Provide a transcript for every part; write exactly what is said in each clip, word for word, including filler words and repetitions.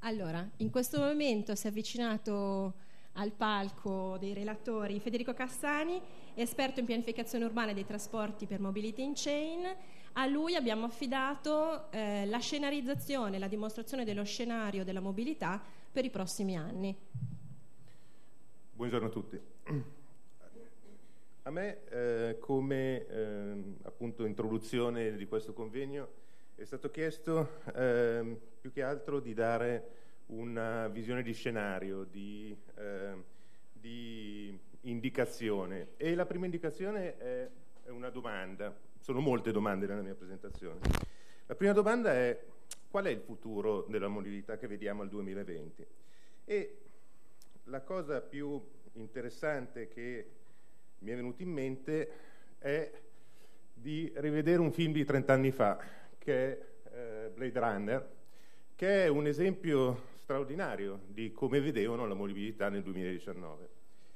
Allora, in questo momento si è avvicinato al palco dei relatori Federico Cassani, esperto in pianificazione urbana e dei trasporti per Mobility in Chain. A lui abbiamo affidato eh, la scenarizzazione, la dimostrazione dello scenario della mobilità per i prossimi anni. Buongiorno a tutti. A me, eh, come eh, appunto introduzione di questo convegno, è stato chiesto eh, più che altro di dare una visione di scenario, di, eh, di indicazione. E la prima indicazione è una domanda. Sono molte domande nella mia presentazione. La prima domanda è: qual è il futuro della mobilità che vediamo al duemilaventi? E la cosa più interessante che mi è venuta in mente è di rivedere un film di trent'anni fa, che è eh, Blade Runner, che è un esempio straordinario di come vedevano la mobilità nel duemiladiciannove.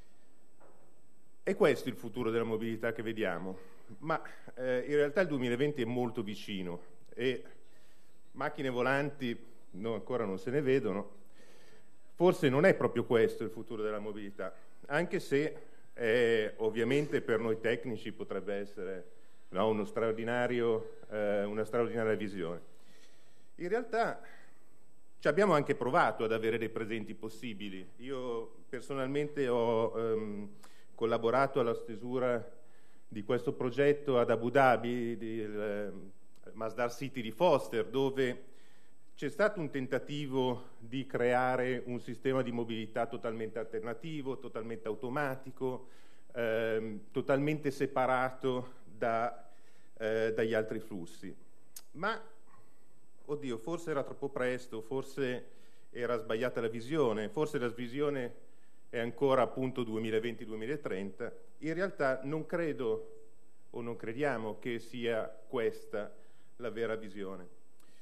È questo il futuro della mobilità che vediamo, ma eh, in realtà il duemilaventi è molto vicino e macchine volanti no, ancora non se ne vedono. Forse non è proprio questo il futuro della mobilità, anche se eh, ovviamente per noi tecnici potrebbe essere no, uno straordinario, eh, una straordinaria visione. In realtà ci abbiamo anche provato ad avere dei presenti possibili. Io personalmente ho ehm, collaborato alla stesura di questo progetto ad Abu Dhabi, del eh, Masdar City di Foster, dove c'è stato un tentativo di creare un sistema di mobilità totalmente alternativo, totalmente automatico, ehm, totalmente separato da, eh, dagli altri flussi. Ma, oddio, forse era troppo presto, forse era sbagliata la visione, forse la visione è ancora appunto duemilaventi duemilatrenta. In realtà non credo o non crediamo che sia questa la vera visione.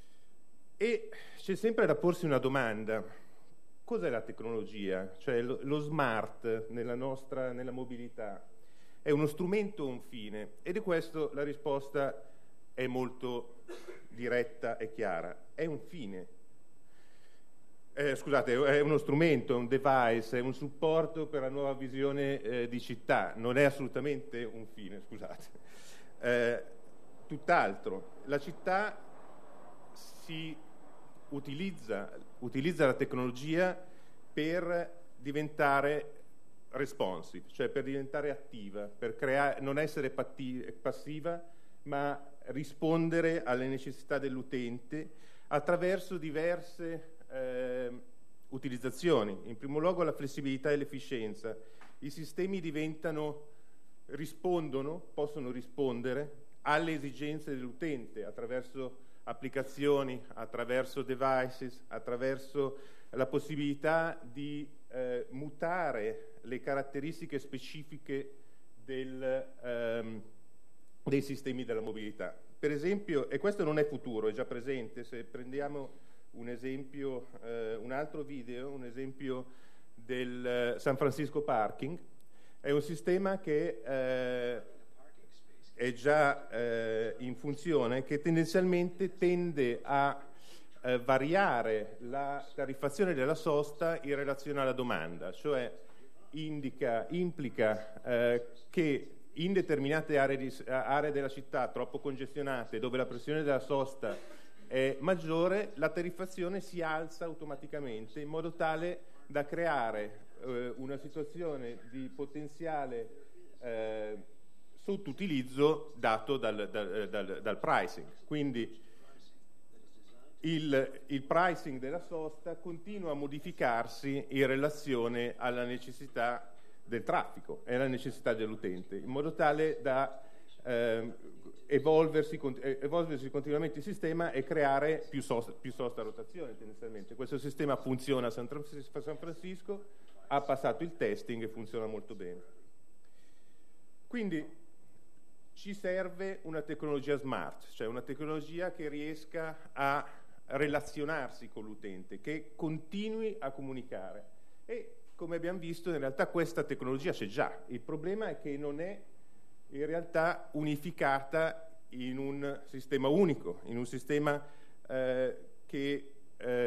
E c'è sempre da porsi una domanda: cos'è la tecnologia? Cioè lo, lo smart nella nostra nella mobilità è uno strumento o un fine? E di questo la risposta è molto diretta e chiara: è un fine. Eh, scusate, è uno strumento, è un device, è un supporto per la nuova visione eh, di città, non è assolutamente un fine, scusate. Eh, tutt'altro, la città si utilizza, utilizza la tecnologia per diventare responsive, cioè per diventare attiva, per creare, non essere patti, passiva, ma rispondere alle necessità dell'utente attraverso diverse eh, utilizzazioni. In primo luogo la flessibilità e l'efficienza. I sistemi diventano, rispondono, possono rispondere alle esigenze dell'utente attraverso applicazioni, attraverso devices, attraverso la possibilità di eh, mutare le caratteristiche specifiche del, ehm, dei sistemi della mobilità. Per esempio, e questo non è futuro, è già presente, se prendiamo un esempio, eh, un altro video, un esempio del San Francisco Parking, è un sistema che eh, è già eh, in funzione, che tendenzialmente tende a eh, variare la tariffazione della sosta in relazione alla domanda, cioè indica, implica eh, che in determinate aree, di, aree della città troppo congestionate, dove la pressione della sosta è maggiore, la tariffazione si alza automaticamente in modo tale da creare eh, una situazione di potenziale eh, sottoutilizzo dato dal, dal, dal, dal pricing. Quindi il, il pricing della sosta continua a modificarsi in relazione alla necessità del traffico e alla necessità dell'utente, in modo tale da eh, evolversi, evolversi continuamente il sistema e creare più sosta, più sosta a rotazione tendenzialmente. Questo sistema funziona a San Francisco, ha passato il testing e funziona molto bene. Quindi ci serve una tecnologia smart, cioè una tecnologia che riesca a relazionarsi con l'utente, che continui a comunicare. E come abbiamo visto, in realtà questa tecnologia c'è già. Il problema è che non è in realtà unificata in un sistema unico, in un sistema eh, che eh,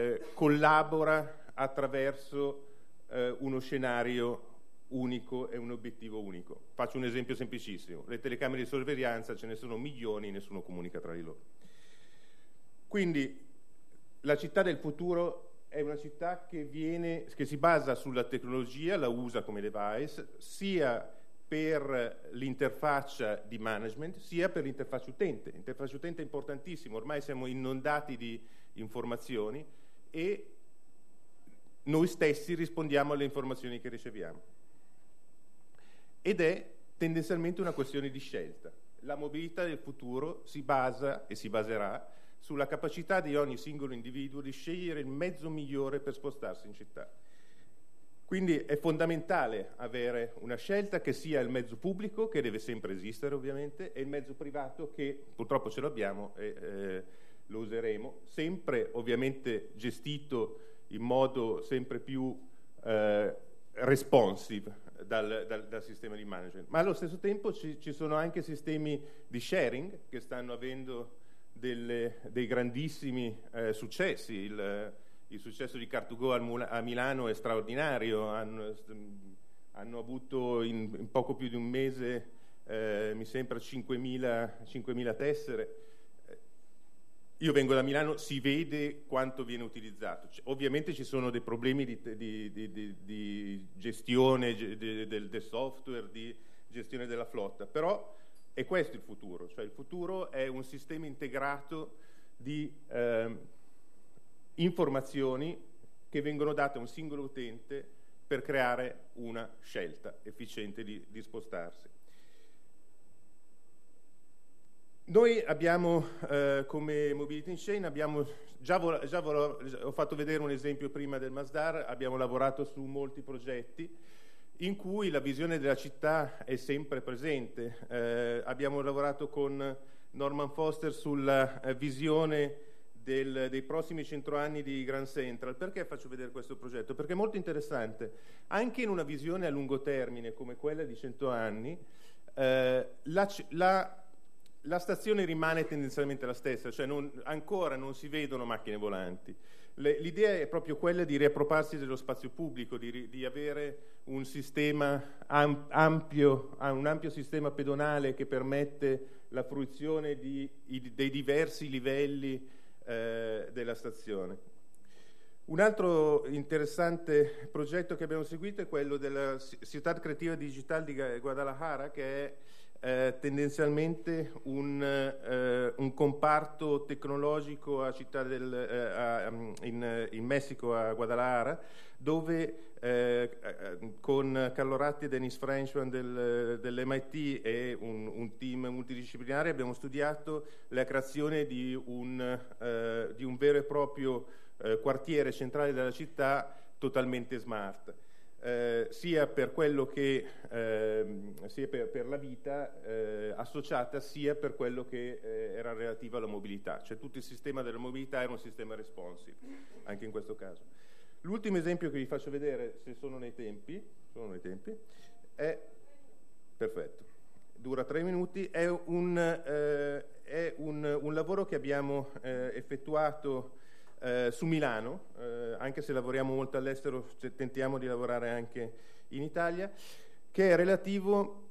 collabora attraverso eh, uno scenario unico e un obiettivo unico. Faccio un esempio semplicissimo: le telecamere di sorveglianza ce ne sono milioni, nessuno comunica tra di loro. Quindi la città del futuro è una città che, viene, che si basa sulla tecnologia, la usa come device, sia per l'interfaccia di management, sia per l'interfaccia utente. L'interfaccia utente è importantissimo, ormai siamo inondati di informazioni e noi stessi rispondiamo alle informazioni che riceviamo. Ed è tendenzialmente una questione di scelta. La mobilità del futuro si basa e si baserà sulla capacità di ogni singolo individuo di scegliere il mezzo migliore per spostarsi in città. Quindi è fondamentale avere una scelta che sia il mezzo pubblico, che deve sempre esistere ovviamente, e il mezzo privato, che purtroppo ce l'abbiamo e eh, lo useremo, sempre ovviamente gestito in modo sempre più eh, responsive dal, dal, dal sistema di management. Ma allo stesso tempo ci, ci sono anche sistemi di sharing che stanno avendo delle, dei grandissimi eh, successi. Il, il successo di car to go a Milano è straordinario, hanno, hanno avuto in, in poco più di un mese eh, mi sembra cinquemila tessere. Io vengo da Milano, si vede quanto viene utilizzato. C- ovviamente ci sono dei problemi di, di, di, di, di gestione di, di, del, del software, di gestione della flotta, però è questo il futuro, cioè il futuro è un sistema integrato di eh, informazioni che vengono date a un singolo utente per creare una scelta efficiente di, di spostarsi. Noi abbiamo, eh, come Mobility in Chain, abbiamo già, vol- già vol- ho fatto vedere un esempio prima del Masdar, abbiamo lavorato su molti progetti in cui la visione della città è sempre presente. Eh, abbiamo lavorato con Norman Foster sulla eh, visione del, dei prossimi cento anni di Grand Central. Perché faccio vedere questo progetto? Perché è molto interessante. Anche in una visione a lungo termine come quella di cento anni, eh, la, la La stazione rimane tendenzialmente la stessa, cioè non, ancora non si vedono macchine volanti. Le, l'idea è proprio quella di riappropriarsi dello spazio pubblico, di, di avere un sistema am, ampio, un ampio sistema pedonale che permette la fruizione di, i, dei diversi livelli eh, della stazione. Un altro interessante progetto che abbiamo seguito è quello della Ciudad Creativa Digital di Guadalajara, che è Eh, tendenzialmente un, eh, un comparto tecnologico a città del, eh, a, in, in Messico, a Guadalajara, dove eh, con Carlo Ratti e Dennis Frenchman del, dell'M I T e un, un team multidisciplinare abbiamo studiato la creazione di un, eh, di un vero e proprio eh, quartiere centrale della città totalmente smart. Eh, sia per quello che eh, sia per, per la vita eh, associata, sia per quello che eh, era relativo alla mobilità, cioè tutto il sistema della mobilità era un sistema responsive anche in questo caso. L'ultimo esempio che vi faccio vedere, se sono nei tempi, sono nei tempi è perfetto, dura tre minuti, è un, eh, è un, un lavoro che abbiamo eh, effettuato Eh, su Milano, eh, anche se lavoriamo molto all'estero, tentiamo di lavorare anche in Italia, che è relativo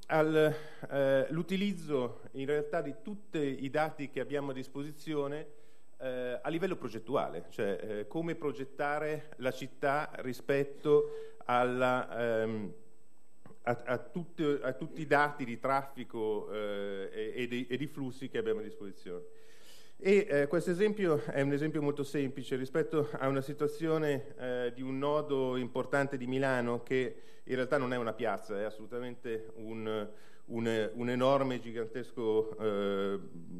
all'utilizzo eh, in realtà di tutti i dati che abbiamo a disposizione eh, a livello progettuale, cioè eh, come progettare la città rispetto alla, ehm, a, a, tutti, a tutti i dati di traffico eh, e, e, di, e di flussi che abbiamo a disposizione. E eh, questo esempio è un esempio molto semplice rispetto a una situazione eh, di un nodo importante di Milano, che in realtà non è una piazza, è assolutamente un, un, un enorme, gigantesco eh,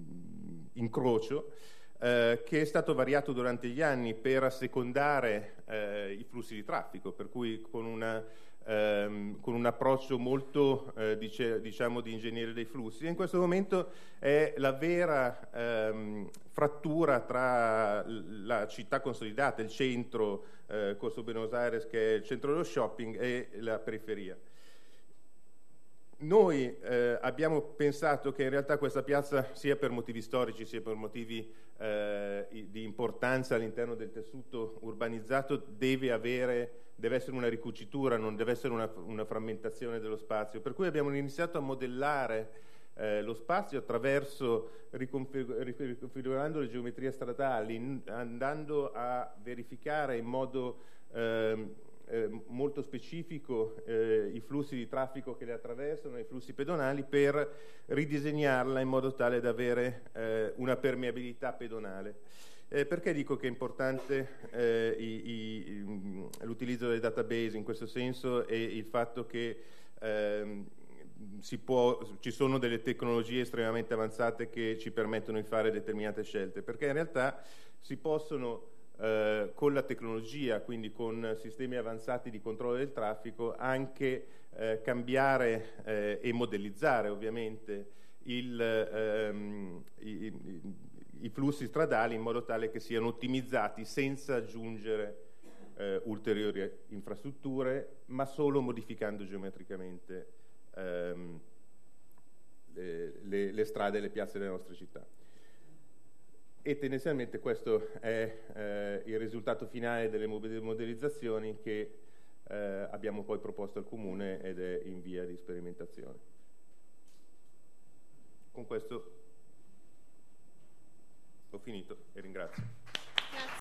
incrocio eh, che è stato variato durante gli anni per assecondare eh, i flussi di traffico, per cui con una Ehm, con un approccio molto eh, dice, diciamo di ingegnere dei flussi. E in questo momento è la vera ehm, frattura tra la città consolidata, il centro, eh, Corso Buenos Aires, che è il centro dello shopping, e la periferia. noi eh, abbiamo pensato che in realtà questa piazza, sia per motivi storici sia per motivi eh, di importanza all'interno del tessuto urbanizzato, deve avere, deve essere una ricucitura, non deve essere una, una frammentazione dello spazio. Per cui abbiamo iniziato a modellare eh, lo spazio attraverso riconfigurando le geometrie stradali, andando a verificare in modo eh, Eh, molto specifico eh, i flussi di traffico che le attraversano, i flussi pedonali, per ridisegnarla in modo tale da avere eh, una permeabilità pedonale. Eh, perché dico che è importante eh, i, i, l'utilizzo del database in questo senso, e il fatto che eh, si può, ci sono delle tecnologie estremamente avanzate che ci permettono di fare determinate scelte, perché in realtà si possono Eh, con la tecnologia, quindi con sistemi avanzati di controllo del traffico, anche eh, cambiare eh, e modellizzare ovviamente il, ehm, i, i, i flussi stradali in modo tale che siano ottimizzati senza aggiungere eh, ulteriori infrastrutture, ma solo modificando geometricamente ehm, le, le, le strade e le piazze delle nostre città. E tendenzialmente questo è eh, il risultato finale delle modellizzazioni che eh, abbiamo poi proposto al Comune ed è in via di sperimentazione. Con questo ho finito e ringrazio.